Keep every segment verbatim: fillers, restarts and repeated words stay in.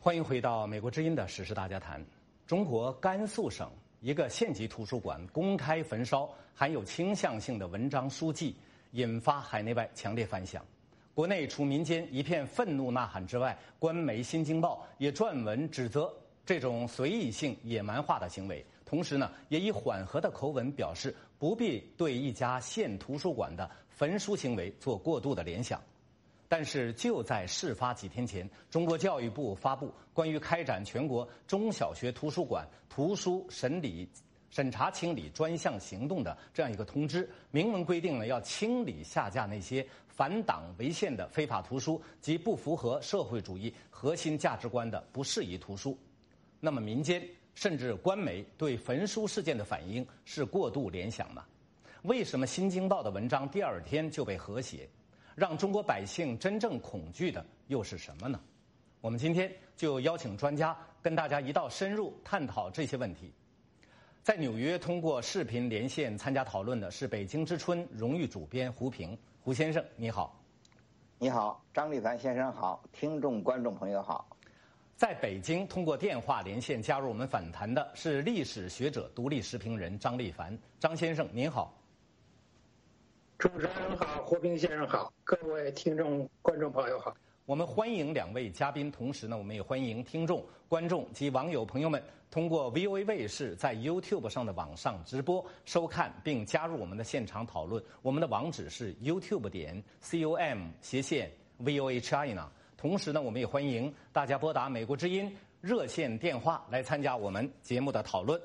欢迎回到美国之音的时事大家谈。中国甘肃省一个县级图书馆公开焚烧含有倾向性的文章书籍，引发海内外强烈反响。国内除民间一片愤怒呐喊之外，官媒《新京报》也撰文指责这种随意性野蛮化的行为，同时呢，也以缓和的口吻表示不必对一家县图书馆的焚书行为做过度的联想。但是就在事发几天前，中国教育部发布关于开展全国中小学图书馆图书审理审查清理专项行动的这样一个通知，明文规定了要清理下架那些反党违宪的非法图书及不符合社会主义核心价值观的不适宜图书。那么民间甚至官媒对焚书事件的反应是过度联想吗？为什么《新京报》的文章第二天就被和谐？让中国百姓真正恐惧的又是什么呢？我们今天就邀请专家跟大家一道深入探讨这些问题。在纽约通过视频连线参加讨论的是北京之春荣誉主编胡平。胡先生你好。 你好，张立凡先生好，听众观众朋友好。 在北京通过电话连线加入我们访谈的是历史学者、独立时评人张立凡。张先生您好。 主持人好，胡平先生好，各位听众观众朋友好。 我们欢迎两位嘉宾，同时呢，我们也欢迎听众、观众及网友朋友们通过 V O A 卫视在 YouTube 上的网上直播收看并加入我们的现场讨论。我们的网址是 YouTube 点 com 斜线 V O A China。同时呢，我们也欢迎大家拨打美国之音热线电话来参加我们节目的讨论。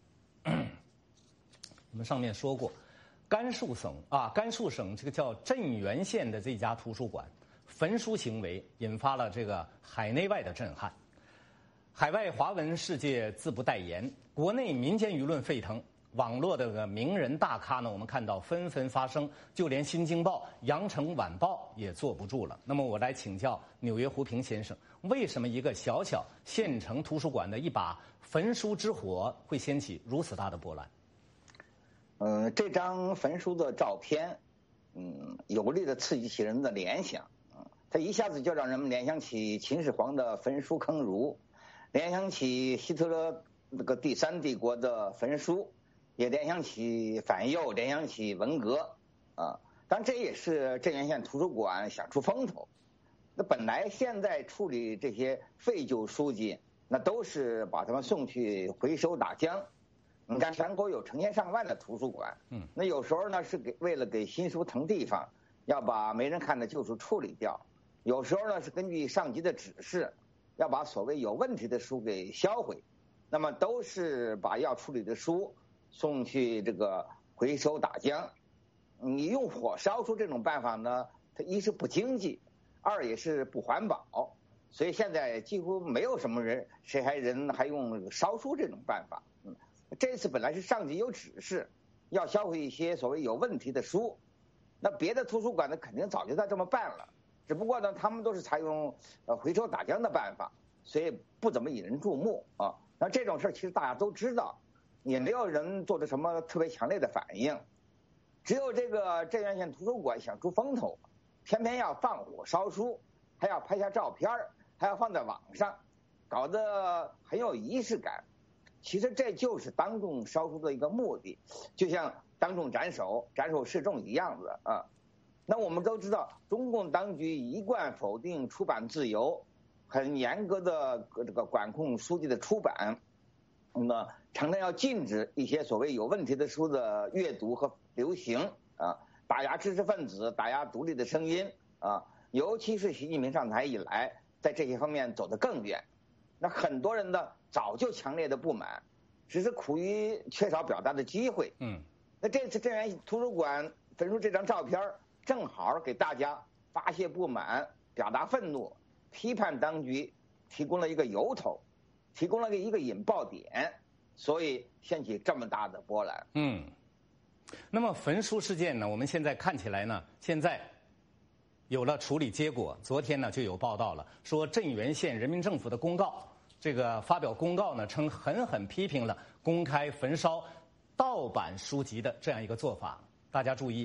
我们上面说过。甘肃省啊，甘肃省这个叫镇原县的这家图书馆，焚书行为引发了这个海内外的震撼，海外华文世界自不待言，国内民间舆论沸腾，网络的这个名人大咖呢，我们看到纷纷发声，就连《新京报》《羊城晚报》也坐不住了。那么我来请教纽约胡平先生，为什么一个小小县城图书馆的一把焚书之火会掀起如此大的波澜？ 嗯，这张焚书的照片，嗯，有力的刺激起人的联想，嗯，它一下子就让人们联想起秦始皇的焚书坑儒，联想起希特勒那个第三帝国的焚书，也联想起反右，联想起文革，啊，当然这也是镇原县图书馆想出风头。那本来现在处理这些废旧书籍，那都是把它们送去回收打浆。你看，全国有成千上万的图书馆，嗯，那有时候呢是给为了给新书腾地方，要把没人看的旧书处理掉；有时候呢是根据上级的指示，要把所谓有问题的书给销毁。那么都是把要处理的书送去这个回收打浆。你用火烧书这种办法呢，它一是不经济，二也是不环保，所以现在几乎没有什么人谁还人还用烧书这种办法。嗯。这次本来是上级有指示，要销毁一些所谓有问题的书，那别的图书馆呢肯定早就在这么办了，只不过呢他们都是采用呃回收打浆的办法，所以不怎么引人注目啊。那这种事其实大家都知道，也没有人做出什么特别强烈的反应。只有这个镇原县图书馆想出风头，偏偏要放火烧书，还要拍下照片，还要放在网上，搞得很有仪式感。其实这就是当众烧书的一个目的，就像当众斩首、斩首示众一样的啊。那我们都知道，中共当局一贯否定出版自由，很严格的这个管控书籍的出版，那么常常要禁止一些所谓有问题的书的阅读和流行啊，打压知识分子，打压独立的声音啊。尤其是习近平上台以来，在这些方面走得更远。那很多人呢早就强烈的不满，只是苦于缺少表达的机会。嗯，那这次镇原图书馆焚书这张照片，正好给大家发泄不满、表达愤怒、批判当局提供了一个由头，提供了一个引爆点，所以掀起这么大的波澜。 嗯，那么焚书事件呢，我们现在看起来呢，现在有了处理结果。昨天呢就有报道了，说镇原县人民政府的公告。这个发表公告呢，称狠狠批评了公开焚烧盗版书籍的这样一个做法。大家注意，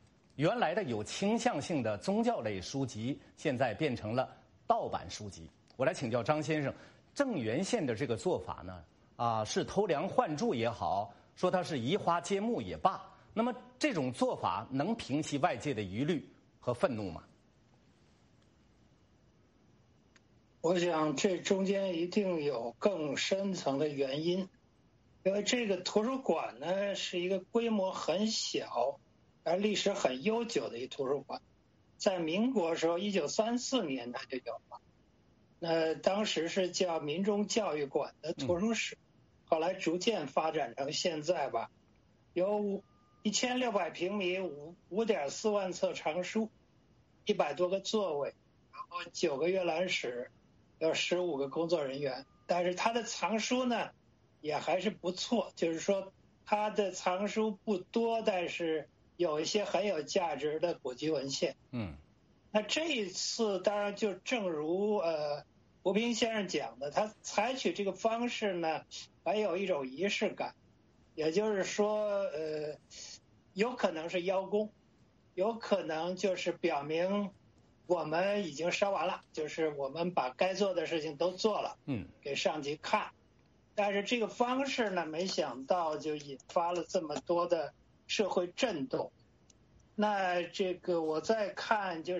原来的有倾向性的宗教类书籍，现在变成了盗版书籍。 我来请教张先生，郑源县的这个做法呢，啊，是偷梁换柱也好，说它是移花接木也罢，那么这种做法能平息外界的疑虑和愤怒吗？ 我想这中间一定有更深层的原因，因为这个图书馆呢是一个规模很小而历史很悠久的一图书馆，在民国时候一九三四年它就有了，那当时是叫民众教育馆的图书室，后来逐渐发展成现在吧，有一千六百平米，五五点四万册藏书，一百多个座位，然后九个阅览室，有十五个工作人员。但是它的藏书呢，也还是不错，就是说它的藏书不多，但是有一些很有价值的古籍文献。 嗯， 那这一次当然就正如呃吴平先生讲的，他采取这个方式呢，还有一种仪式感，也就是说，呃，有可能是邀功，有可能就是表明我们已经烧完了，就是我们把该做的事情都做了， 嗯， 给上级看。但是这个方式呢，没想到就引发了这么多的社会震动。那这个我再看就是，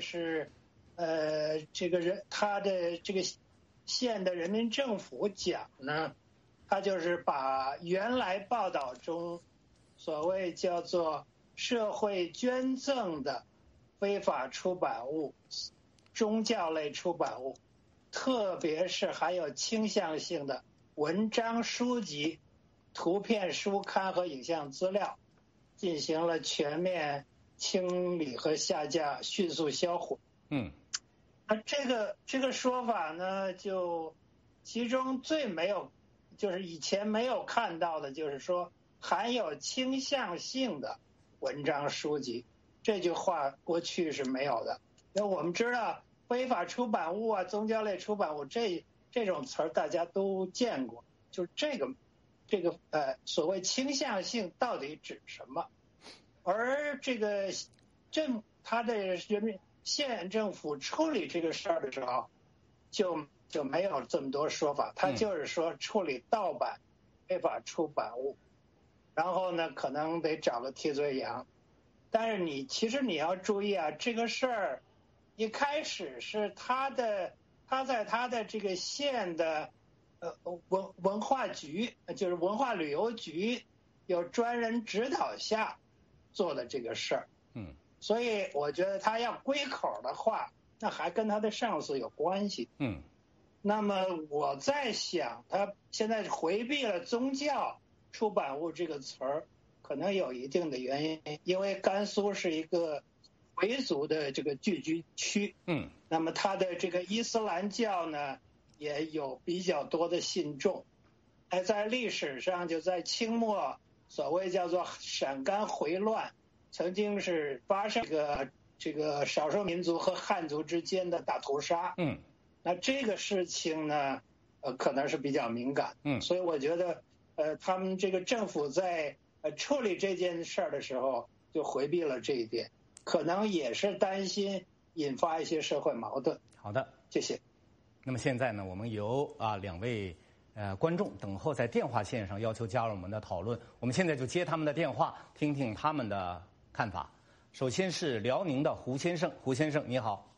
呃，这个人他的这个县的人民政府讲呢，他就是把原来报道中所谓叫做社会捐赠的非法出版物、宗教类出版物，特别是还有倾向性的文章、书籍、图片、书刊和影像资料，进行了全面清理和下架，迅速销毁。 嗯， 那这个这个说法呢，就其中最没有，就是以前没有看到的，就是说含有倾向性的文章书籍，这句话过去是没有的。因为我们知道非法出版物啊、宗教类出版物这这种词儿大家都见过，就是这个这个呃所谓倾向性到底指什么？而这个政他的人民县政府处理这个事儿的时候，就就没有这么多说法，他就是说处理盗版、非法出版物，然后呢可能得找个替罪羊。但是你其实你要注意啊，这个事儿一开始是他的他在他的这个县的呃文文化局，就是文化旅游局有专人指导下做的这个事儿。 嗯， 所以我觉得他要归口的话，那还跟他的上司有关系。 嗯， 那么我在想，他现在回避了宗教出版物这个词儿，可能有一定的原因，因为甘肃是一个回族的这个聚居区。 嗯， 那么他的这个伊斯兰教呢，也有比较多的信众。哎，在历史上，就在清末，所谓叫做陕甘回乱，曾经是发生这个这个少数民族和汉族之间的大屠杀。 嗯， 那这个事情呢，呃，可能是比较敏感。 嗯， 所以我觉得，呃，他们这个政府在呃处理这件事儿的时候，就回避了这一点，可能也是担心引发一些社会矛盾。 好的， 谢谢。 那么现在呢，我们由啊两位呃观众等候在电话线上要求加入我们的讨论，我们现在就接他们的电话，听听他们的看法。首先是辽宁的胡先生，胡先生你好。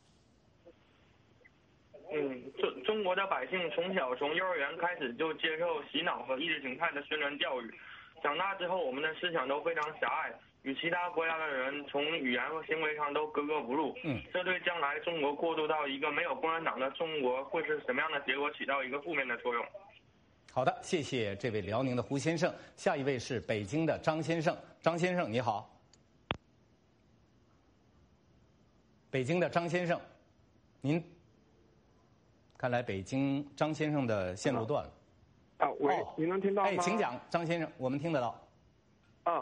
嗯，中中国的百姓从小从幼儿园开始就接受洗脑和意识形态的宣传教育，长大之后我们的思想都非常狭隘，与其他国家的人从语言和行为上都格格不入。 嗯， 这对将来中国过渡到一个没有共产党的中国会是什么样的结果起到一个负面的作用。 好的，谢谢这位辽宁的胡先生。下一位是北京的张先生，张先生你好。北京的张先生，您看来北京张先生的线路断了。 啊，喂， 哦、 您能听到吗？ 哎，请讲，张先生，我们听得到。 啊，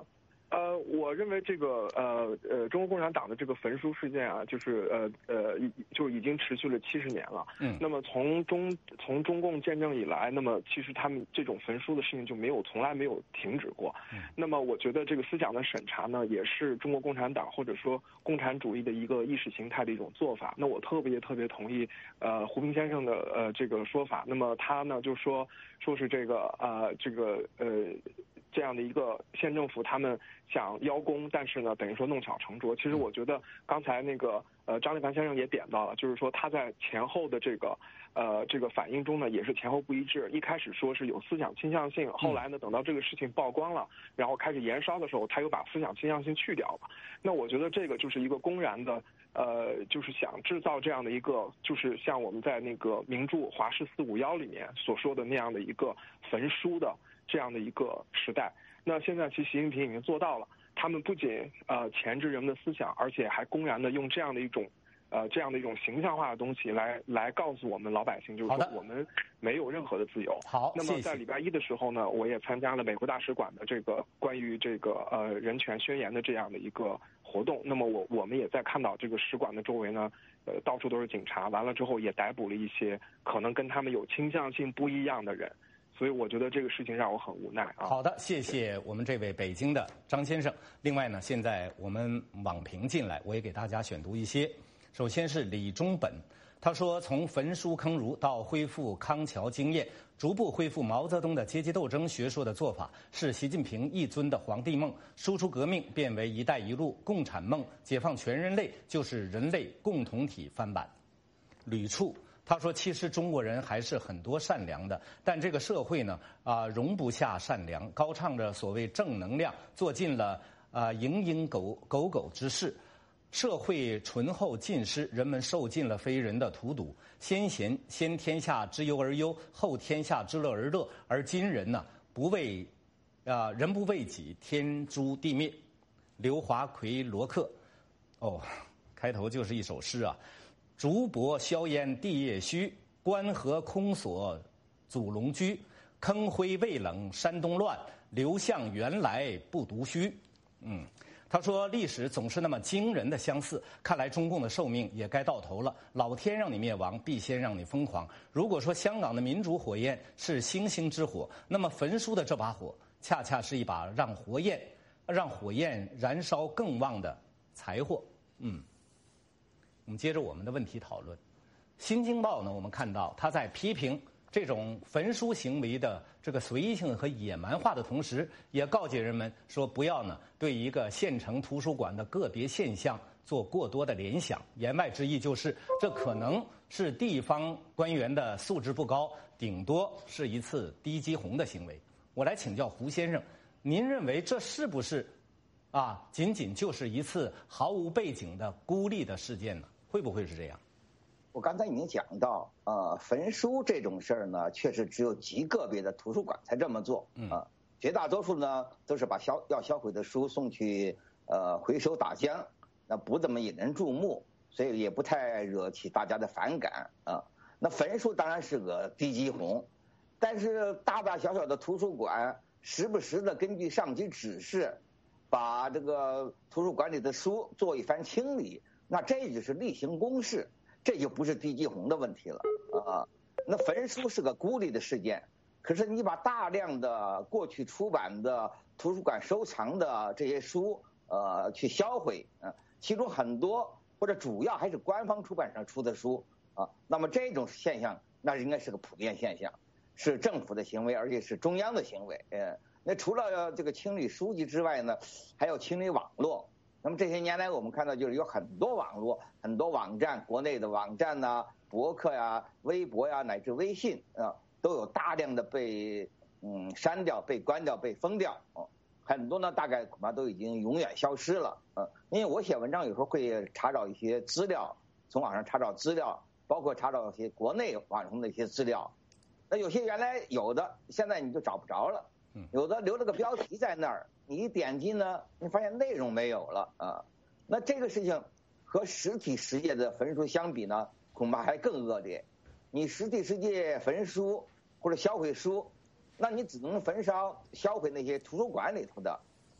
呃，我认为这个呃呃，中国共产党的这个焚书事件啊，就是呃呃，就已经持续了七十年了。嗯。那么从中从中共建政以来，那么其实他们这种焚书的事情就没有从来没有停止过。嗯。那么我觉得这个思想的审查呢，也是中国共产党或者说共产主义的一个意识形态的一种做法。那我特别特别同意呃胡平先生的呃这个说法。那么他呢就说说是这个呃这个呃。这样的一个县政府，他们想邀功，但是呢，等于说弄巧成拙。其实我觉得刚才那个呃张立凡先生也点到了，就是说他在前后的这个呃这个反应中呢，也是前后不一致。一开始说是有思想倾向性，后来呢，等到这个事情曝光了，然后开始延烧的时候，他又把思想倾向性去掉了。那我觉得这个就是一个公然的。呃，就是想制造这样的一个，就是像我们在那个名著《华氏四五幺》里面所说的那样的一个焚书的这样的一个时代。那现在其实习近平已经做到了，他们不仅呃钳制人们的思想，而且还公然的用这样的一种呃这样的一种形象化的东西来来告诉我们老百姓，就是说我们没有任何的自由。 好， 那么在礼拜一的时候呢，我也参加了美国大使馆的这个关于这个呃人权宣言的这样的一个活动。那么我我们也在看到这个使馆的周围呢，呃到处都是警察，完了之后也逮捕了一些可能跟他们有倾向性不一样的人。所以我觉得这个事情让我很无奈啊。 好的，谢谢我们这位北京的张先生。另外呢，现在我们网评进来，我也给大家选读一些。首先是李中本，他说，从焚书坑儒到恢复康桥经验，逐步恢复毛泽东的阶级斗争学说的做法，是习近平一尊的皇帝梦。输出革命变为一带一路共产梦，解放全人类就是人类共同体翻版。吕处。他说：“其实中国人还是很多善良的，但这个社会呢，啊、呃，容不下善良，高唱着所谓正能量，做尽了啊蝇营狗狗苟之事，社会醇厚尽失，人们受尽了非人的荼毒。先贤先天下之忧而忧，后天下之乐而乐，而今人呢，不为啊、呃、人不为己，天诛地灭。”刘华奎罗克，哦，开头就是一首诗啊。竹帛硝烟地业虚，关河空锁祖龙居。坑灰未冷山东乱，刘向原来不独虚。嗯，他说历史总是那么惊人的相似，看来中共的寿命也该到头了。老天让你灭亡，必先让你疯狂。如果说香港的民主火焰是星星之火，那么焚书的这把火，恰恰是一把让火焰让火焰燃烧更旺的柴火。嗯。我们接着我们的问题讨论，《新京报》呢，我们看到他在批评这种焚书行为的这个随意性和野蛮化的同时，也告诫人们说不要呢对一个县城图书馆的个别现象做过多的联想。言外之意就是，这可能是地方官员的素质不高，顶多是一次低基红的行为。我来请教胡先生，您认为这是不是啊，仅仅就是一次毫无背景的孤立的事件呢？会不会是这样？ 我刚才已经讲到，呃，焚书这种事儿呢，确实只有极个别的图书馆才这么做，啊、呃，绝大多数呢都是把销要销毁的书送去呃回收打浆，那不怎么引人注目，所以也不太惹起大家的反感啊、呃。那焚书当然是个低基红，但是大大小小的图书馆时不时的根据上级指示，把这个图书馆里的书做一番清理。那这就是例行公事，这就不是低基红的问题了啊。那焚书是个孤立的事件，可是你把大量的过去出版的图书馆收藏的这些书，呃，去销毁啊，其中很多或者主要还是官方出版社出的书啊，那么这种现象，那应该是个普遍现象，是政府的行为，而且是中央的行为。呃，那除了这个清理书籍之外呢，还要清理网络。那么这些年来，我们看到就是有很多网络、很多网站，国内的网站呐、啊、博客呀、啊、微博呀、啊，乃至微信啊，都有大量的被嗯删掉、被关掉、被封掉。哦，很多呢，大概恐怕都已经永远消失了。嗯，因为我写文章有时候会查找一些资料，从网上查找资料，包括查找一些国内网上的一些资料。那有些原来有的，现在你就找不着了。有的留了个标题在那儿，你一点击呢，你发现内容没有了啊。那这个事情和实体世界的焚书相比呢，恐怕还更恶劣。你实体世界焚书或者销毁书，那你只能焚烧销毁那些图书馆里头的，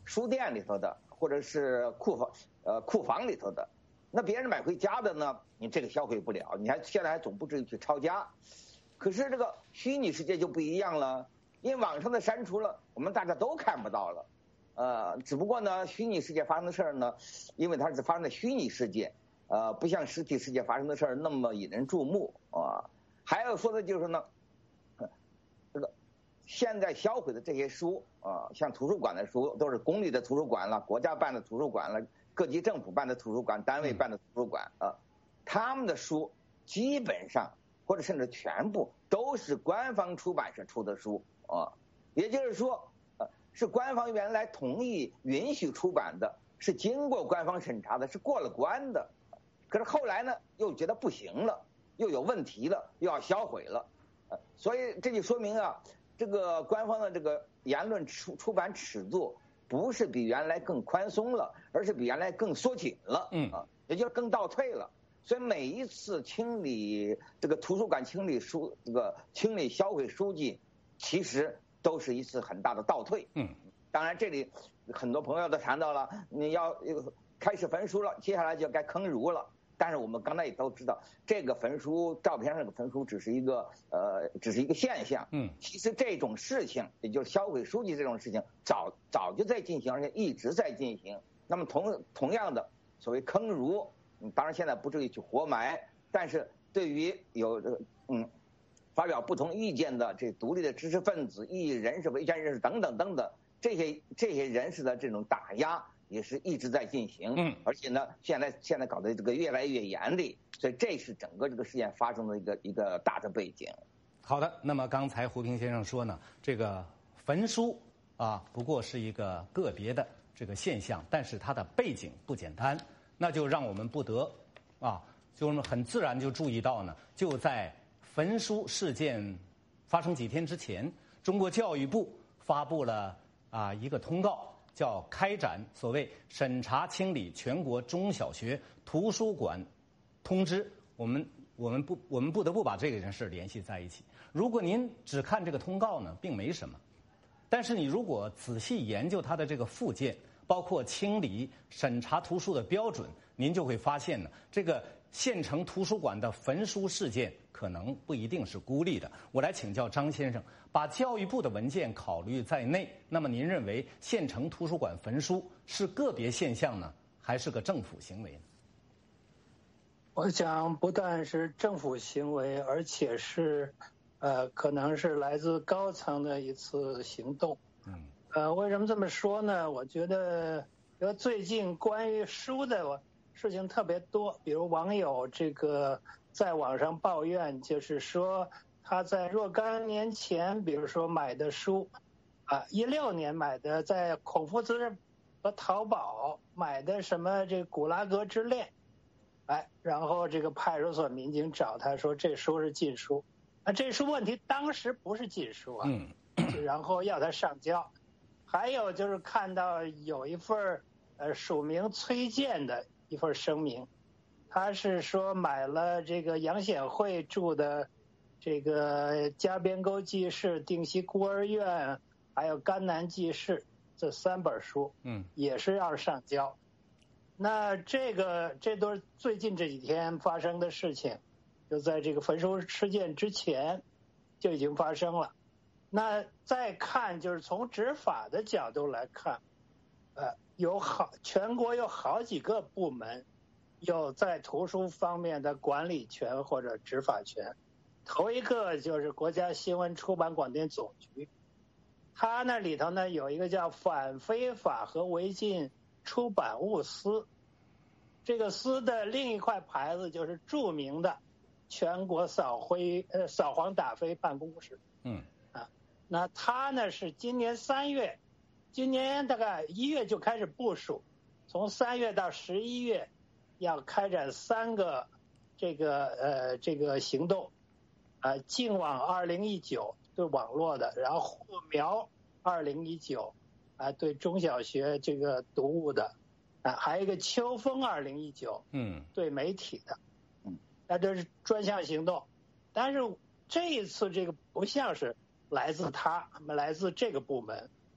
书店里头的，或者是库房呃库房里头的。那别人买回家的呢，你这个销毁不了，你还现在还总不至于去抄家。可是这个虚拟世界就不一样了，因为网上的删除了，我们大家都看不到了。呃，只不过呢，虚拟世界发生的事儿呢，因为它是发生在虚拟世界，呃，不像实体世界发生的事儿那么引人注目啊。还要说的就是呢，这个现在销毁的这些书啊，像图书馆的书，都是公立的图书馆了，国家办的图书馆了，各级政府办的图书馆，单位办的图书馆啊，他们的书基本上或者甚至全部都是官方出版社出的书啊，也就是说，呃，是官方原来同意允许出版的，是经过官方审查的，是过了关的。可是后来呢，又觉得不行了，又有问题了，又要销毁了，呃，所以这就说明啊，这个官方的这个言论出出版尺度不是比原来更宽松了，而是比原来更缩紧了，嗯啊，也就是更倒退了。所以每一次清理这个图书馆清理书这个清理销毁书籍，其实都是一次很大的倒退。嗯，当然这里很多朋友都谈到了，你要开始焚书了，接下来就该坑儒了。但是我们刚才也都知道，这个焚书照片上的焚书只是一个呃，只是一个现象。嗯，其实这种事情，也就是销毁书籍这种事情，早早就在进行，而且一直在进行。那么同同样的，所谓坑儒，当然现在不至于去活埋，但是对于有嗯发表不同意见的这独立的知识分子、异议人士、维权人士等等等等，这些这些人士的这种打压，也是一直在进行，嗯，而且呢，现在现在搞得这个越来越严厉，所以这是整个这个事件发生的一个一个大的背景。 好的，那么刚才胡平先生说呢，这个焚书啊，不过是一个个别的这个现象，但是它的背景不简单，那就让我们不得啊，就是很自然就注意到呢，就在焚书事件发生几天之前，中国教育部发布了啊一个通告。叫开展所谓审查清理全国中小学图书馆通知，我们我们不我们不得不把这件事联系在一起。如果您只看这个通告呢，并没什么，但是你如果仔细研究它的这个附件，包括清理审查图书的标准，您就会发现呢，这个县城图书馆的焚书事件可能不一定是孤立的。我来请教张先生，把教育部的文件考虑在内，那么您认为县城图书馆焚书是个别现象呢，还是个政府行为呢？ 我想不但是政府行为，而且是呃，可能是来自高层的一次行动。嗯，呃，为什么这么说呢？我觉得，因为最近关于书的事情特别多，比如网友这个在网上抱怨，就是说他在若干年前，比如说买的书，啊，一六年买的，在孔夫子和淘宝买的什么这个《古拉格之恋》，哎，然后这个派出所民警找他说这书是禁书，啊，这书问题当时不是禁书啊，嗯，然后要他上交。还有就是看到有一份呃署名崔健的一份声明，他是说买了这个杨显惠著的这个《加边沟记事》《定西孤儿院》还有《甘南记事》这三本书，嗯，也是要上交。那这个这都是最近这几天发生的事情，就在这个焚书事件之前就已经发生了。那再看就是从执法的角度来看，呃，有好全国有好几个部门有在图书方面的管理权或者执法权。头一个就是国家新闻出版广电总局，它那里头呢有一个叫反非法和违禁出版物司，这个司的另一块牌子就是著名的全国扫灰呃扫黄打非办公室。嗯啊，那它呢是今年三月，今年大概一月就开始部署，从三月到十一月要开展三个这个呃这个行动，啊，净网二零一九对网络的，然后护苗二零一九啊对中小学这个读物的，啊还有一个秋风二零一九，嗯，对媒体的，嗯，那这是专项行动，但是这一次这个不像是来自他，来自这个部门，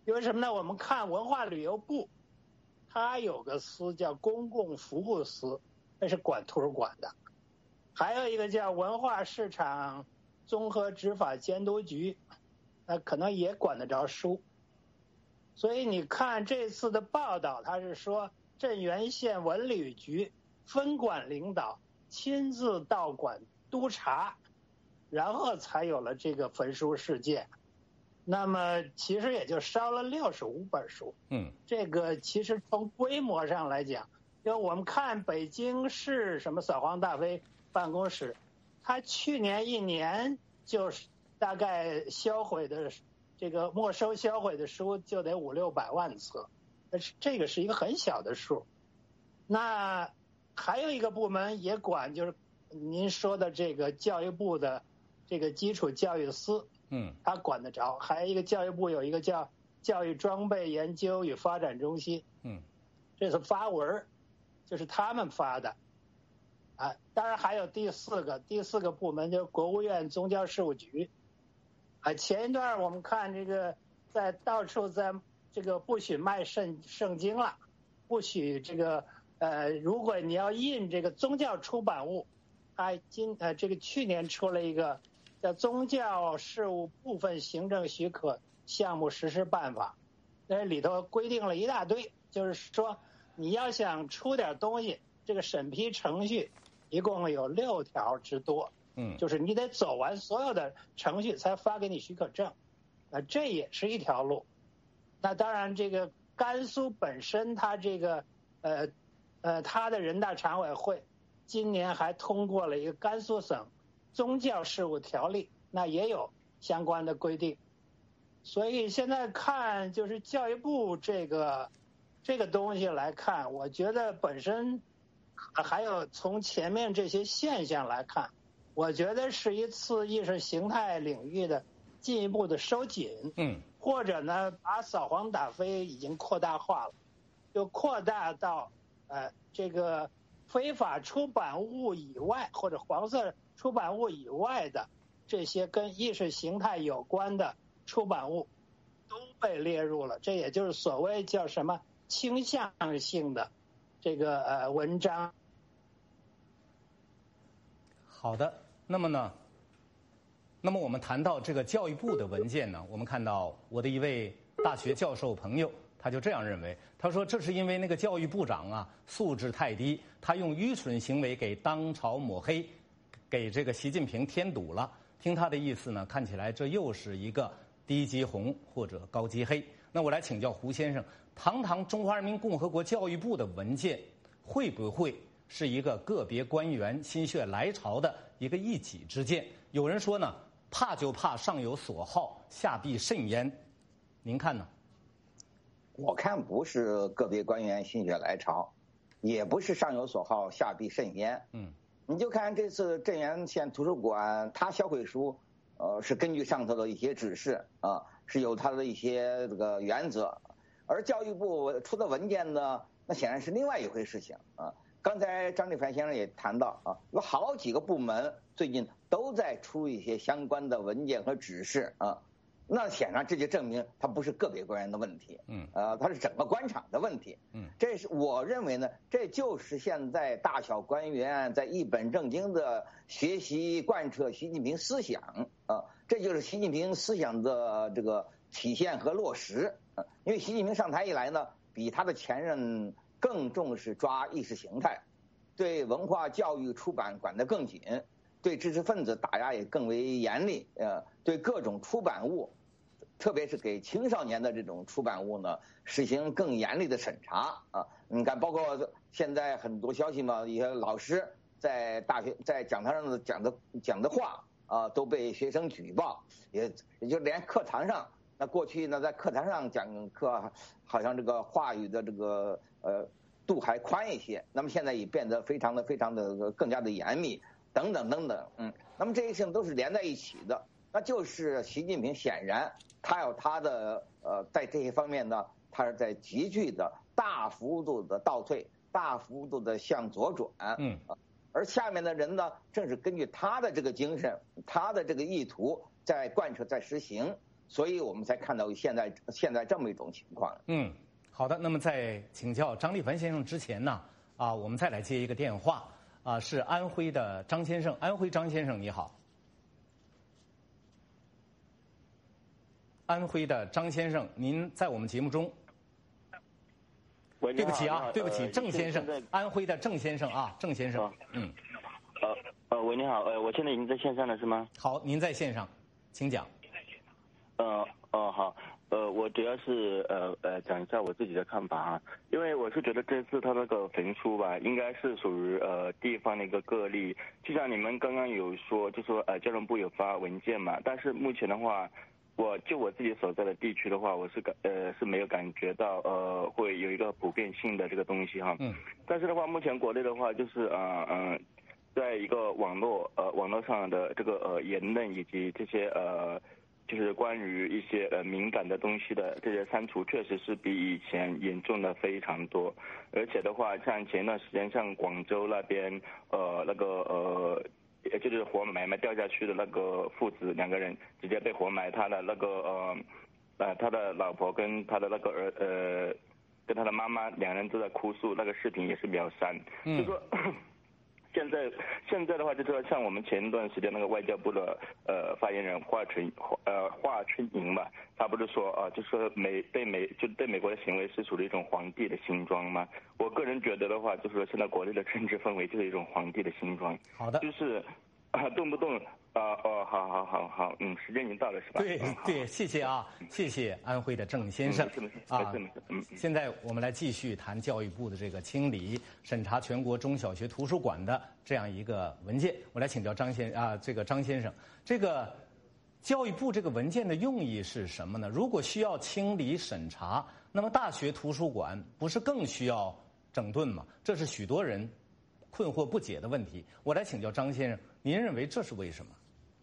因为什么呢？我们看文化旅游部，它有个司叫公共服务司，那是管图书馆的，还有一个叫文化市场综合执法监督局，那可能也管得着书。所以你看这次的报道，他是说镇原县文旅局分管领导亲自到馆督查，然后才有了这个焚书事件。那么其实也就烧了六十五本书。 嗯， 这个其实从规模上来讲，因为我们看北京市什么扫黄大非办公室，他去年一年就是大概销毁的这个没收销毁的书就得五六百万册，但是这个是一个很小的数。那还有一个部门也管，就是您说的这个教育部的这个基础教育司， 嗯， 他管得着。还有一个教育部有一个叫教育装备研究与发展中心， 嗯， 这是发文，就是他们发的。啊，当然还有第四个，第四个部门就是国务院宗教事务局。啊，前一段我们看这个在到处在这个不许卖圣圣经了，不许这个呃，如果你要印这个宗教出版物，他今呃这个去年出了一个叫《宗教事务部分行政许可项目实施办法》，那里头规定了一大堆，就是说你要想出点东西，这个审批程序一共有六条之多。 嗯， 就是你得走完所有的程序才发给你许可证，啊，这也是一条路。那当然，这个甘肃本身它这个呃呃，它的人大常委会今年还通过了一个甘肃省宗教事务条例，那也有相关的规定。所以现在看就是教育部这个这个东西来看，我觉得本身还有从前面这些现象来看，我觉得是一次意识形态领域的进一步的收紧， 嗯， 或者呢，把扫黄打非已经扩大化了，就扩大到呃这个非法出版物以外或者黄色出版物以外的这些跟意识形态有关的出版物都被列入了，这也就是所谓叫什么倾向性的这个呃文章。 好的。那么呢，那么我们谈到这个教育部的文件呢，我们看到我的一位大学教授朋友，他就这样认为，他说这是因为那个教育部长啊素质太低，他用愚蠢行为给当朝抹黑，给这个习近平添堵了。听他的意思呢，看起来这又是一个低级红或者高级黑。那我来请教胡先生，堂堂中华人民共和国教育部的文件，会不会是一个个别官员心血来潮的一个一己之见？有人说呢，怕就怕上有所好，下必甚焉。您看呢？ 我看不是个别官员心血来潮，也不是上有所好，下必甚焉。 嗯， 你就看这次镇原县图书馆，它销毁书，呃，是根据上头的一些指示啊，是有它的一些这个原则。而教育部出的文件呢，那显然是另外一回事情啊。刚才张立凡先生也谈到啊，有好几个部门最近都在出一些相关的文件和指示啊，那显然这就证明它不是个别官员的问题， 嗯， 呃，它是整个官场的问题， 嗯， 这是我认为呢，这就是现在大小官员在一本正经的学习贯彻习近平思想啊，这就是习近平思想的这个体现和落实啊，因为习近平上台以来呢，比他的前任更重视抓意识形态，对文化教育出版管得更紧，对知识分子打压也更为严厉，呃，对各种出版物，特别是给青少年的这种出版物呢，实行更严厉的审查啊。你看，包括现在很多消息嘛，一些老师在大学在讲台上的讲的讲的话啊，都被学生举报，也也就连课堂上。那过去呢，在课堂上讲课，好像这个话语的这个呃度还宽一些。那么现在也变得非常的、非常的更加的严密，等等等等。嗯，那么这些事情都是连在一起的。那就是习近平显然他有他的呃，在这些方面呢，他是在急剧的大幅度的倒退，大幅度的向左转。 嗯， 而下面的人呢，正是根据他的这个精神，他的这个意图在贯彻、在实行。 所以我们才看到现在现在这么一种情况。 嗯，好的。那么在请教张立凡先生之前呢，啊，我们再来接一个电话，啊，是安徽的张先生，安徽张先生你好。安徽的张先生，您在我们节目中。 喂， 对不起啊，对不起， 呃、 郑先生，安徽的郑先生啊，郑先生，哦、嗯， 呃呃，喂，你好，呃，我现在已经在线上了，是吗？ 好，您在线上，请讲。 呃哦好，呃，我主要是呃呃讲一下我自己的看法啊，因为我是觉得这次他那个焚书吧，应该是属于呃地方的一个个例，就像你们刚刚有说，就说呃交通部有发文件嘛，但是目前的话。我就我自己所在的地区的话，我是感呃是没有感觉到呃会有一个普遍性的这个东西哈。嗯。但是的话，目前国内的话就是呃嗯、呃，在一个网络呃网络上的这个呃言论以及这些呃就是关于一些呃敏感的东西的这些删除，确实是比以前严重的非常多。而且的话，像前一段时间像广州那边呃那个呃。也就是活埋嘛，掉下去的那个父子两个人直接被活埋，他的那个呃呃他的老婆跟他的那个儿呃跟他的妈妈两人都在哭诉，那个视频也是秒删。嗯，就说现在现在的话，就是说像我们前一段时间那个外交部的呃发言人华春呃华春莹嘛，他不是说啊、呃，就说美对美就对美国的行为是属于一种皇帝的新装吗？我个人觉得的话，就是说现在国内的政治氛围就是一种皇帝的新装。 好的， 就是啊动不动啊哦好好好好嗯，时间已经到了是吧？ 对、嗯、对，谢谢啊，谢谢安徽的郑先生、 嗯、 啊。嗯，现在我们来继续谈教育部的这个清理审查全国中小学图书馆的这样一个文件。我来请教张先啊，这个张先生，这个教育部这个文件的用意是什么呢？如果需要清理审查，那么大学图书馆不是更需要整顿吗？这是许多人困惑不解的问题。我来请教张先生，您认为这是为什么？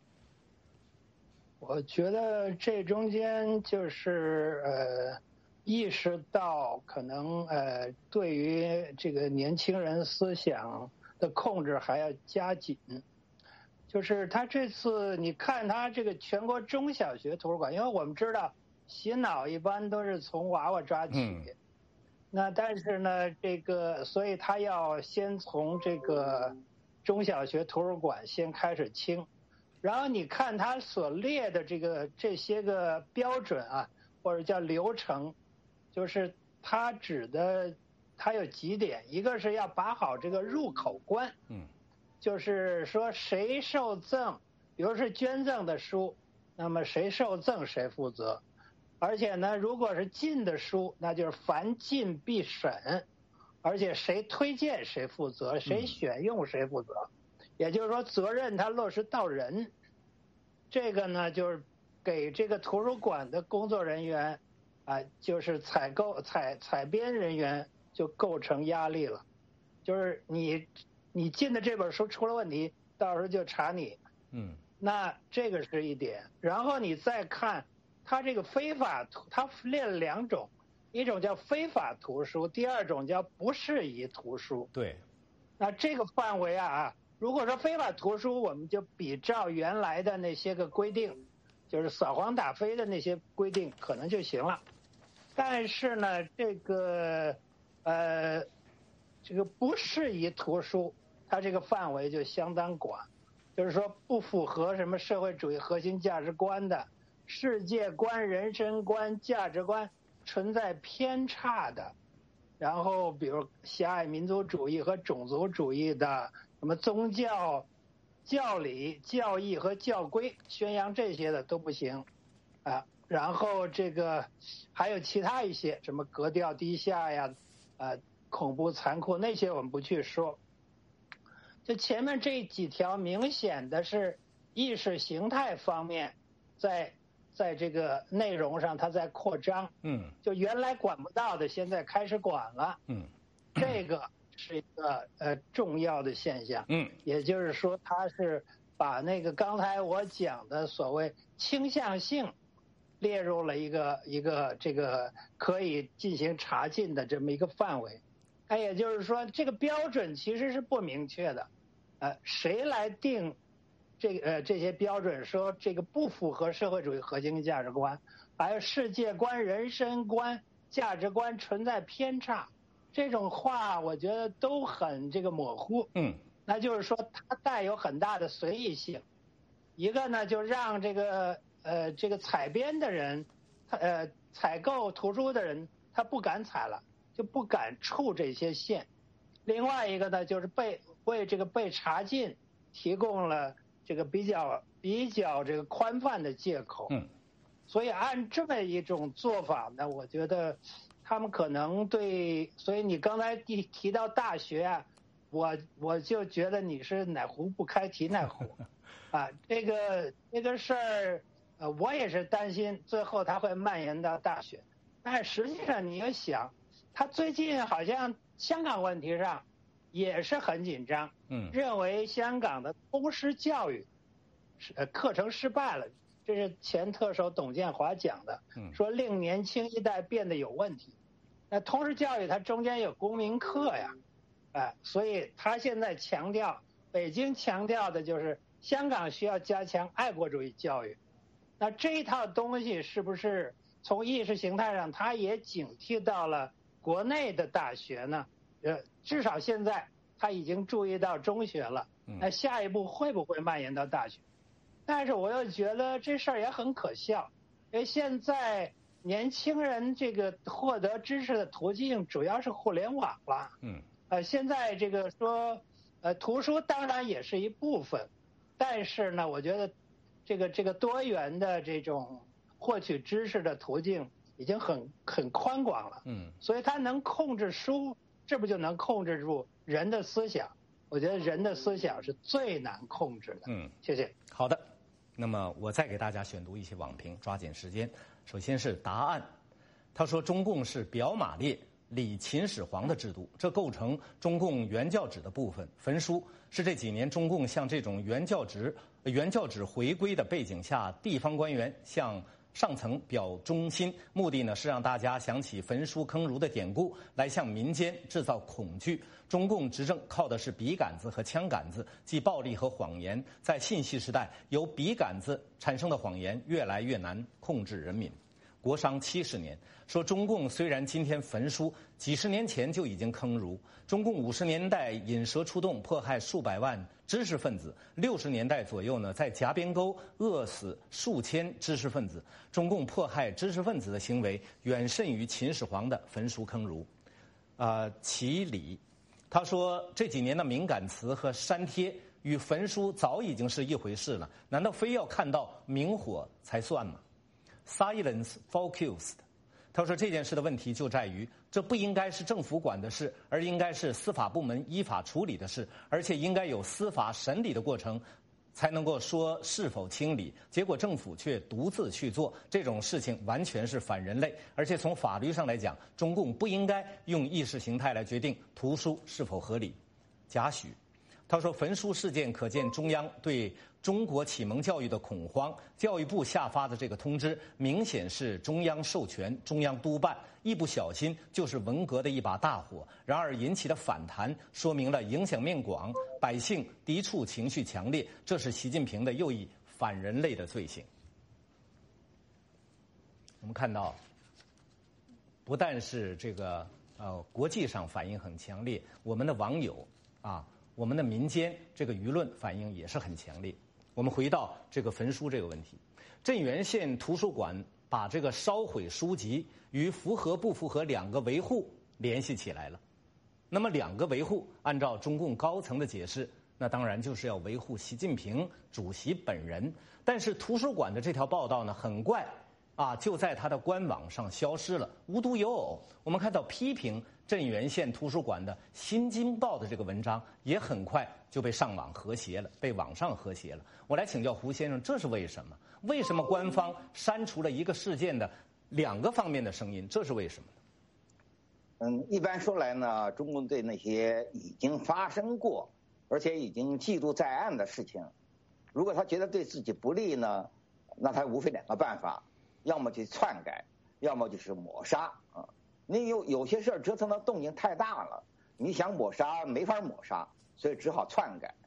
我觉得这中间就是呃，意识到可能呃，对于这个年轻人思想的控制还要加紧。就是他这次你看他这个全国中小学图书馆，因为我们知道洗脑一般都是从娃娃抓起。嗯，那但是呢，这个所以他要先从这个中小学图书馆先开始清。然后你看他所列的这个这些个标准啊，或者叫流程，就是他指的，他有几点，一个是要把好这个入口关，嗯，就是说谁受赠，比如是捐赠的书，那么谁受赠谁负责，而且呢，如果是进的书，那就是凡进必审，而且谁推荐谁负责，谁选用谁负责。嗯，也就是说，责任它落实到人，这个呢，就是给这个图书馆的工作人员，啊、呃，就是采购、采采编人员就构成压力了。就是你你进的这本书出了问题，到时候就查你。嗯，那这个是一点。然后你再看它这个非法图，它列了两种，一种叫非法图书，第二种叫不适宜图书。 对， 那这个范围啊。如果说非法图书，我们就比照原来的那些个规定，就是扫黄打非的那些规定，可能就行了。但是呢，这个呃，这个不适宜图书，它这个范围就相当广，就是说不符合什么社会主义核心价值观的、世界观、人生观、价值观存在偏差的，然后比如狭隘民族主义和种族主义的。什么宗教、教理、教义和教规宣扬这些的都不行，啊，然后这个还有其他一些什么格调低下呀，呃，恐怖残酷那些我们不去说。就前面这几条明显的是意识形态方面，在在这个内容上它在扩张，嗯，就原来管不到的现在开始管了，嗯，这个。是一个呃重要的现象，嗯，也就是说，它是把那个刚才我讲的所谓倾向性列入了一个一个这个可以进行查禁的这么一个范围，哎，也就是说，这个标准其实是不明确的，呃，谁来定这呃这些标准，说这个不符合社会主义核心价值观，还有世界观、人生观、价值观存在偏差，这种话我觉得都很这个模糊。 嗯， 那就是说它带有很大的随意性。一个呢，就让这个呃这个采编的人，他呃采购图书的人，他不敢采了，就不敢触这些线。另外一个呢，就是被为这个被查禁提供了这个比较比较这个宽泛的借口。 嗯， 所以按这么一种做法呢，我觉得他们可能对，所以你刚才提提到大学啊，我我就觉得你是哪壶不开提哪壶，啊，这个这个事儿，呃，我也是担心最后它会蔓延到大学，但是实际上你要想，他最近好像香港问题上也是很紧张， 嗯， 认为香港的通识教育是呃课程失败了，这是前特首董建华讲的，说令年轻一代变得有问题。那通识教育它中间有公民课呀，哎，所以他现在强调，北京强调的就是香港需要加强爱国主义教育。那这一套东西是不是从意识形态上，它也警惕到了国内的大学呢？呃，至少现在他已经注意到中学了，那下一步会不会蔓延到大学？但是我又觉得这事儿也很可笑，因为现在年轻人这个获得知识的途径主要是互联网了。嗯，呃，现在这个说，呃，图书当然也是一部分，但是呢，我觉得这个这个多元的这种获取知识的途径已经很很宽广了。嗯，所以它能控制书，这不就能控制住人的思想？我觉得人的思想是最难控制的。嗯，谢谢。 好的，那么我再给大家选读一些网评，抓紧时间。首先是答案，他说中共是表马列、礼秦始皇的制度，这构成中共原教旨的部分。焚书是这几年中共向这种原教旨、原教旨回归的背景下，地方官员向上层表忠心，目的呢是让大家想起焚书坑儒的典故，来向民间制造恐惧。中共执政靠的是笔杆子和枪杆子，即暴力和谎言。在信息时代，由笔杆子产生的谎言越来越难控制人民。国殇七十年说，中共虽然今天焚书，几十年前就已经坑儒。中共五十年代引蛇出洞，迫害数百万知识分子；六十年代左右呢，在夹边沟饿死数千知识分子。中共迫害知识分子的行为远甚于秦始皇的焚书坑儒。呃，其理，他说这几年的敏感词和删帖与焚书早已经是一回事了，难道非要看到明火才算吗？Silence focused， 他说这件事的问题就在于，这不应该是政府管的事，而应该是司法部门依法处理的事，而且应该有司法审理的过程，才能够说是否清理。结果政府却独自去做这种事情，完全是反人类。而且从法律上来讲，中共不应该用意识形态来决定图书是否合理。贾诩，他说焚书事件可见中央对中国启蒙教育的恐慌。教育部下发的这个通知明显是中央授权、中央督办，一不小心就是文革的一把大火。然而引起的反弹说明了影响面广，百姓抵触情绪强烈，这是习近平的又一反人类的罪行。我们看到，不但是这个呃国际上反应很强烈，我们的网友啊。我们的民间这个舆论反应也是很强烈。我们回到这个焚书这个问题，镇原县图书馆把这个烧毁书籍与符合不符合两个维护联系起来了。那么两个维护，按照中共高层的解释，那当然就是要维护习近平主席本人。但是图书馆的这条报道呢，很怪啊，就在他的官网上消失了，无独有偶，我们看到批评镇原县图书馆的《新京报》的这个文章也很快就被上网和谐了，被网上和谐了。我来请教胡先生，这是为什么？为什么官方删除了一个事件的两个方面的声音？这是为什么呢？ 嗯，一般说来呢，中共对那些已经发生过而且已经记录在案的事情，如果他觉得对自己不利呢，那他无非两个办法，要么就篡改，要么就是抹杀啊。你有有些事儿折腾的动静太大了，你想抹杀没法抹杀，所以只好篡改。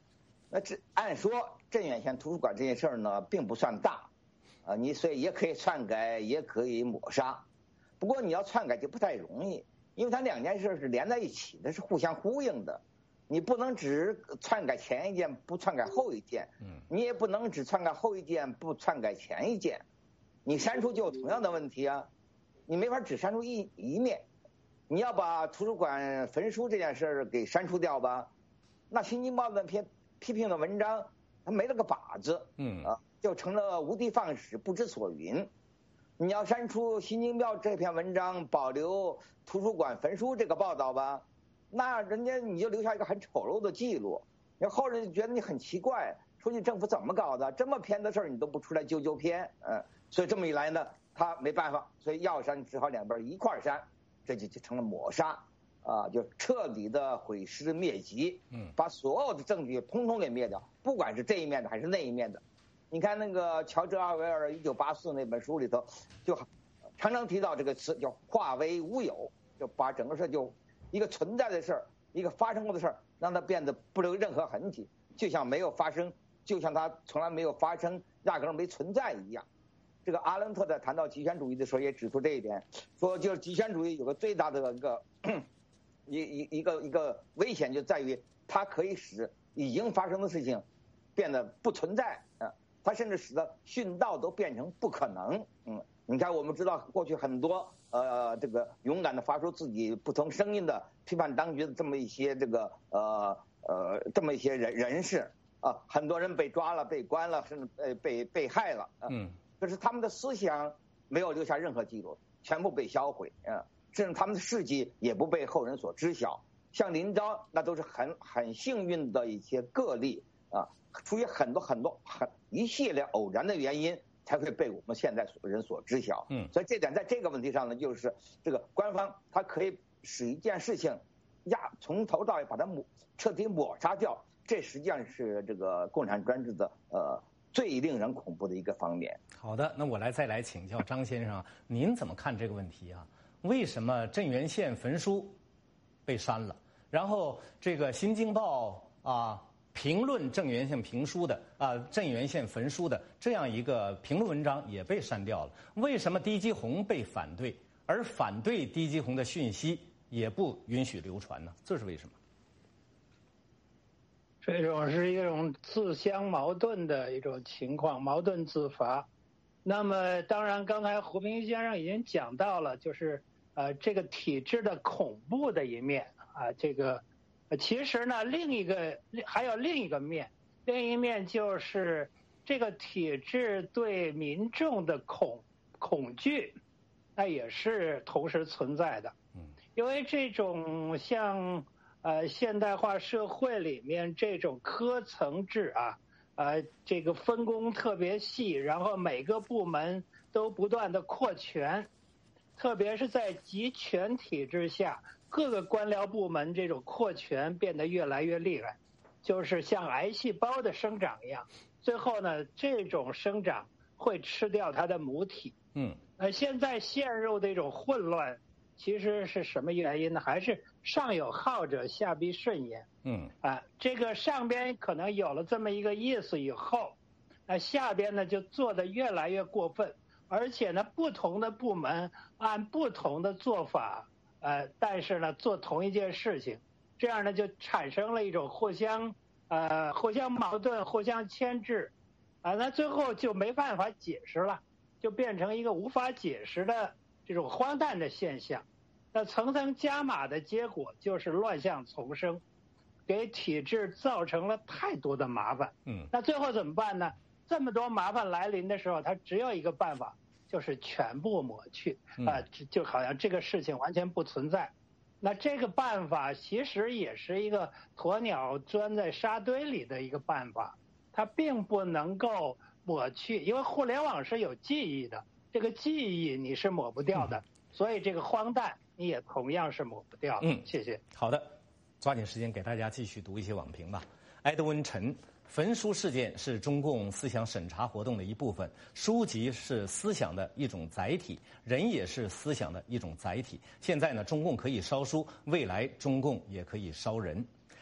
那这按说镇远县图书馆这件事儿呢，并不算大，啊，你所以也可以篡改，也可以抹杀。不过你要篡改就不太容易，因为它两件事是连在一起的，是互相呼应的。你不能只篡改前一件，不篡改后一件，嗯，你也不能只篡改后一件，不篡改前一件。你删除就有同样的问题啊，你没法只删除一一面。你要把图书馆焚书这件事儿给删除掉吧，那《新京报》的篇批评的文章，它没了个靶子，嗯啊，就成了无的放矢，不知所云。你要删除《新京报》这篇文章，保留图书馆焚书这个报道吧，那人家你就留下一个很丑陋的记录，那后人就觉得你很奇怪，说你政府怎么搞的，这么偏的事儿你都不出来揪揪偏，嗯，所以这么一来呢，他没办法，所以要删只好两边一块儿删，这就就成了抹杀，啊，就彻底的毁尸灭迹，嗯，把所有的证据通通给灭掉，不管是这一面的还是那一面的。你看那个乔治·奥威尔一九八四那本书里头，就常常提到这个词，叫化为乌有，就把整个事就一个存在的事儿，一个发生过的事儿，让它变得不留任何痕迹，就像没有发生，就像它从来没有发生，压根儿没存在一样。这个阿伦特在谈到极权主义的时候也指出这一点，说就是极权主义有个最大的一个一一一个一个危险，就在于它可以使已经发生的事情变得不存在，啊，它甚至使得殉道都变成不可能。嗯，你看我们知道过去很多呃这个勇敢的发出自己不同声音的批判当局的这么一些这个呃呃这么一些人人士啊，很多人被抓了、被关了，甚至呃被被害了，啊，嗯。可是他们的思想没有留下任何记录，全部被销毁，啊，甚至他们的事迹也不被后人所知晓。像林昭，那都是很很幸运的一些个例啊，出于很多很多很一系列偶然的原因，才会被我们现在人所知晓。嗯，所以这点在这个问题上呢，就是这个官方它可以使一件事情压从头到尾把它抹彻底抹杀掉，这实际上是这个共产专制的呃最令人恐怖的一个方面。 好的，那我来再来请教张先生，您怎么看这个问题啊？为什么镇远县焚书被删了，然后这个《新京报》啊评论镇远县评书的啊镇远县焚书的这样一个评论文章也被删掉了？为什么低基红被反对，而反对低基红的讯息也不允许流传呢？这是为什么？ 这种是一种自相矛盾的一种情况，矛盾自伐。那么当然刚才胡平先生已经讲到了，就是呃这个体制的恐怖的一面啊，这个其实呢另一个还有另一个面，另一面就是这个体制对民众的恐恐惧，那也是同时存在的。因为这种像呃现代化社会里面这种科层制啊，呃这个分工特别细，然后每个部门都不断的扩权，特别是在集权体制下，各个官僚部门这种扩权变得越来越厉害，就是像癌细胞的生长一样，最后呢这种生长会吃掉它的母体。嗯，呃现在陷入的一种混乱其实是什么原因呢？还是上有好者，下必甚焉。嗯，啊，这个上边可能有了这么一个意思以后，那下边呢就做得越来越过分，而且呢，不同的部门按不同的做法，呃，但是呢做同一件事情，这样呢就产生了一种互相呃互相矛盾、互相牵制，啊，那最后就没办法解释了，就变成一个无法解释的这种荒诞的现象。那层层加码的结果就是乱象丛生，给体制造成了太多的麻烦。嗯，那最后怎么办呢？这么多麻烦来临的时候，它只有一个办法，就是全部抹去啊、呃，就好像这个事情完全不存在。那这个办法其实也是一个鸵鸟钻在沙堆里的一个办法，它并不能够抹去，因为互联网是有记忆的，这个记忆你是抹不掉的，嗯、所以这个荒诞你也同样是抹不掉的。嗯，谢谢。 好的，抓紧时间给大家继续读一些网评吧。埃德温陈，焚书事件是中共思想审查活动的一部分，书籍是思想的一种载体，人也是思想的一种载体。现在呢，中共可以烧书，未来中共也可以烧人。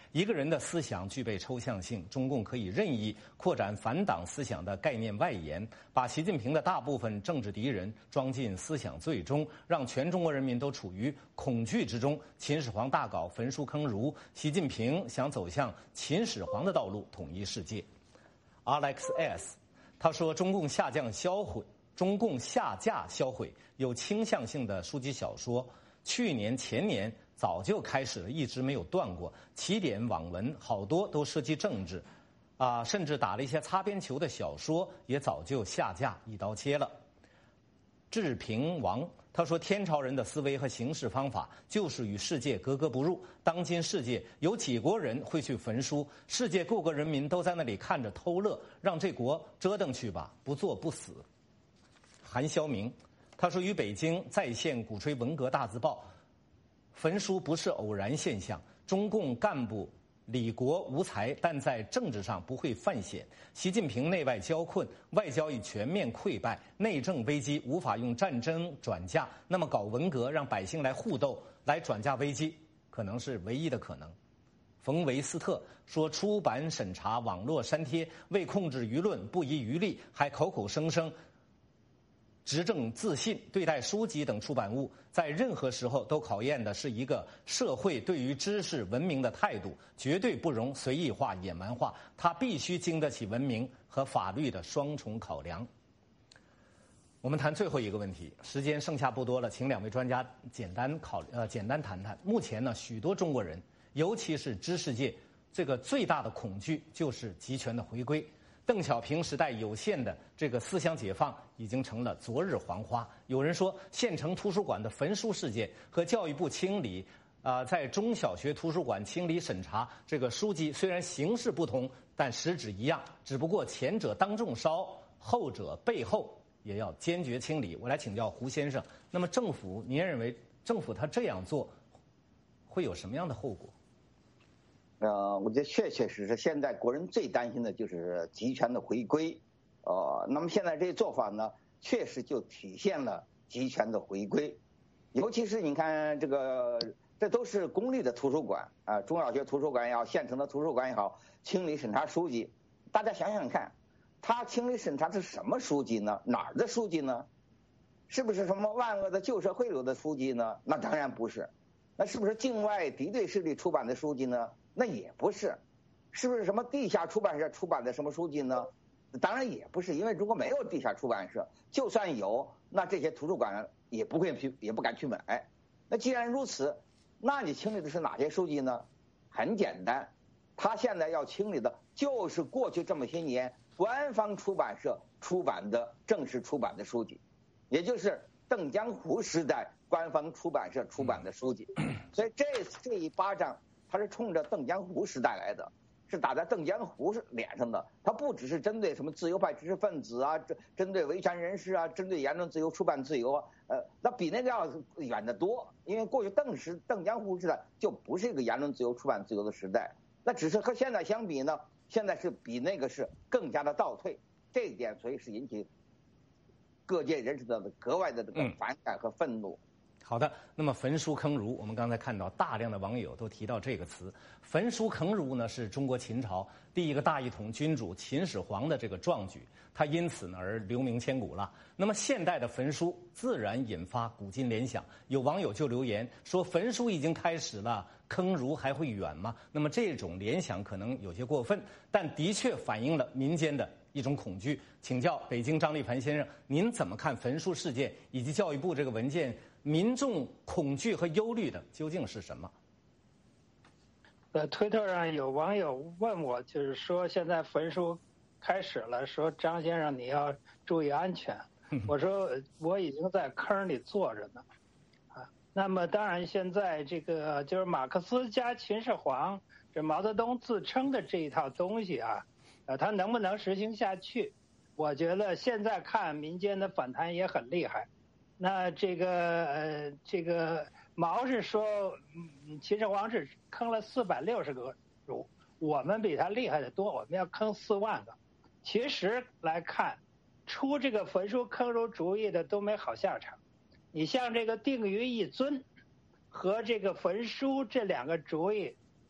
一个人的思想具备抽象性，中共可以任意扩展反党思想的概念外延，把习近平的大部分政治敌人装进思想最中，让全中国人民都处于恐惧之中。秦始皇大搞焚书坑儒，习近平想走向秦始皇的道路，统一世界。Alex S 他说，中共下降销毁，中共下架销毁有倾向性的书籍小说，去年前年早就开始了，一直没有断过。起点网文好多都涉及政治，啊，甚至打了一些擦边球的小说也早就下架一刀切了。志平王他说，天朝人的思维和行事方法就是与世界格格不入。当今世界有几国人会去焚书？世界各国人民都在那里看着偷乐，让这国折腾去吧，不做不死。韩肖明他说，与北京在线鼓吹文革大字报，焚书不是偶然现象。中共干部理国无才，但在政治上不会犯险。习近平内外交困，外交已全面溃败，内政危机无法用战争转嫁，那么搞文革让百姓来互斗，来转嫁危机，可能是唯一的可能。冯维斯特说，出版审查、网络删帖，为控制舆论不遗余力，还口口声声执政自信。对待书籍等出版物，在任何时候都考验的是一个社会对于知识文明的态度，绝对不容随意化、野蛮化，它必须经得起文明和法律的双重考量。我们谈最后一个问题，时间剩下不多了，请两位专家简单考呃简单谈谈。目前呢，许多中国人，尤其是知识界，这个最大的恐惧就是集权的回归。邓小平时代有限的这个思想解放已经成了昨日黄花。有人说，县城图书馆的焚书事件和教育部清理啊、呃，在中小学图书馆清理审查这个书籍，虽然形式不同，但实质一样，只不过前者当众烧，后者背后也要坚决清理。我来请教胡先生，那么政府，您认为政府他这样做会有什么样的后果？ 呃，我觉得确确实实，现在国人最担心的就是集权的回归。呃，那么现在这做法呢，确实就体现了集权的回归。尤其是你看这个，这都是公立的图书馆啊、呃，中小学图书馆也好，县城的图书馆也好，清理审查书籍。大家想想看，他清理审查的是什么书籍呢？哪儿的书籍呢？是不是什么万恶的旧社会流的书籍呢？那当然不是。那是不是境外敌对势力出版的书籍呢？那也不是。是不是什么地下出版社出版的什么书籍呢？当然也不是，因为中国没有地下出版社，就算有，那这些图书馆也不会去，也不敢去买。那既然如此，那你清理的是哪些书籍呢？很简单，他现在要清理的就是过去这么些年官方出版社出版的正式出版的书籍，也就是邓江湖时代官方出版社出版的书籍。所以这这一巴掌，他是冲着邓江湖时代来的，是打在邓江湖脸上的。他不只是针对什么自由派知识分子啊，针针对维权人士啊，针对言论自由、出版自由啊，呃，那比那个要远得多。因为过去邓时邓江湖时代就不是一个言论自由、出版自由的时代，那只是和现在相比呢，现在是比那个是更加的倒退。这一点所以是引起各界人士的格外的这个反感和愤怒。 嗯好的，那么焚书坑儒，我们刚才看到大量的网友都提到这个词。焚书坑儒呢，是中国秦朝第一个大一统君主秦始皇的这个壮举，他因此呢而留名千古了。那么现代的焚书自然引发古今联想，有网友就留言说，焚书已经开始了，坑儒还会远吗？那么这种联想可能有些过分，但的确反映了民间的一种恐惧。请教北京张立凡先生，您怎么看焚书事件以及教育部这个文件？民众恐惧和忧虑的究竟是什么？ 呃，推特上有网友问我，就是说现在焚书开始了，说张先生你要注意安全。我说我已经在坑里坐着呢，啊，那么当然现在这个就是马克思加秦始皇，这毛泽东自称的这一套东西啊，呃，他能不能实行下去？我觉得现在看民间的反弹也很厉害。那这个呃，这个毛是说，嗯，秦始皇是坑了四百六十个儒，我们比他厉害的多，我们要坑四万个。其实来看，出这个焚书坑儒主意的都没好下场。你像这个定于一尊和这个焚书这两个主意，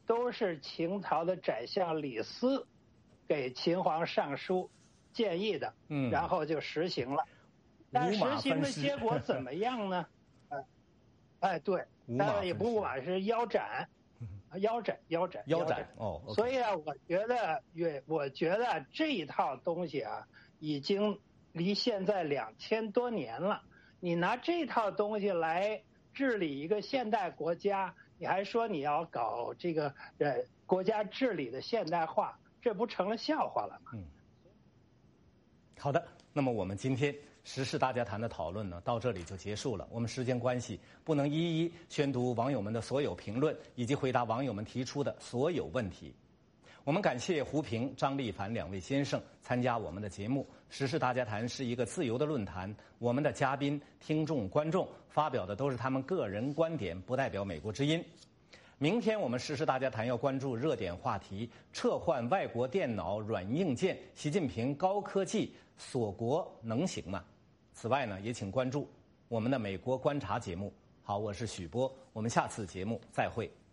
都是秦朝的宰相李斯给秦皇上书建议的，嗯，然后就实行了。但实行的结果怎么样呢？哎，哎，对，当然也不管是腰斩，腰斩，腰斩， 腰斩哦。 所以啊，我觉得，越我觉得这一套东西啊，已经离现在两千多年了。你拿这套东西来治理一个现代国家，你还说你要搞这个呃国家治理的现代化，这不成了笑话了吗？ 嗯。好的，那么我们今天时事大家谈的讨论呢，到这里就结束了。我们时间关系，不能一一宣读网友们的所有评论，以及回答网友们提出的所有问题。我们感谢胡平、张立凡两位先生参加我们的节目。时事大家谈是一个自由的论坛，我们的嘉宾、听众、观众发表的都是他们个人观点，不代表美国之音。明天我们时事大家谈要关注热点话题：撤换外国电脑软硬件，习近平高科技锁国能行吗？此外呢，也请关注我们的美国观察节目。好，我是许波，我们下次节目再会。